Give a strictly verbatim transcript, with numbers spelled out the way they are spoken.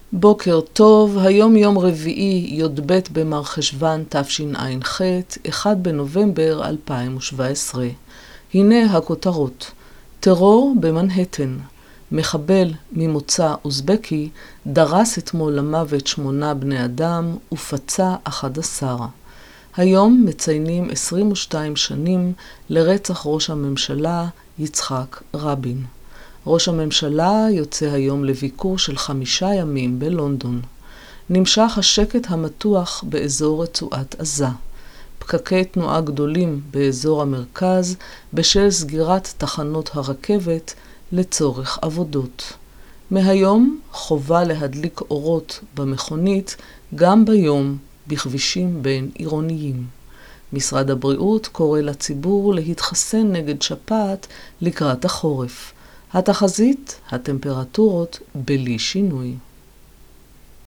בוקר טוב, היום יום רביעי, י"ב במרחשוון תשע"ח, אחד בנובמבר אלפיים ושבע עשרה. הנה הכותרות. טרור במנהטן. מחבל ממוצא אוזבקי דרס אתמול למוות שמונה בני אדם ופצע אחד עשר. היום מציינים עשרים ושתיים שנים לרצח ראש הממשלה יצחק רבין. ראש הממשלה יוצא היום לביקור של חמישה ימים בלונדון. נמשך השקט המתוח באזור רצועת עזה. פקקי תנועה גדולים באזור המרכז בשל סגירת תחנות הרכבת לצורך עבודות. מהיום חובה להדליק אורות במכונית גם ביום בכבישים בין עירוניים. משרד הבריאות קורא לציבור להתחסן נגד שפעת לקראת החורף. התחזית, הטמפרטורות בלי שינוי.